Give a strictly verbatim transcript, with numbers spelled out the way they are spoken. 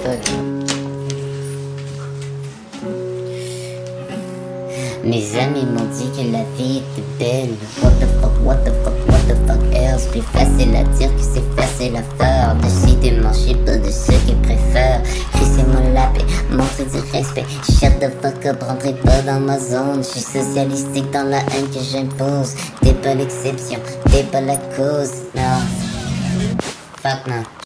fuck. Mes amis m'ont dit que la vie était belle. What the fuck, what the fuck, what the fuck else. Plus facile à dire que c'est facile à faire. Décidément, je sais pas de ceux qui préfèrent crisser mon lapé, montrer du respect. Shut the fuck up, rentrez pas dans ma zone. Je suis socialistique dans la haine que j'impose. T'es pas l'exception, t'es pas la cause. Non, fuck non.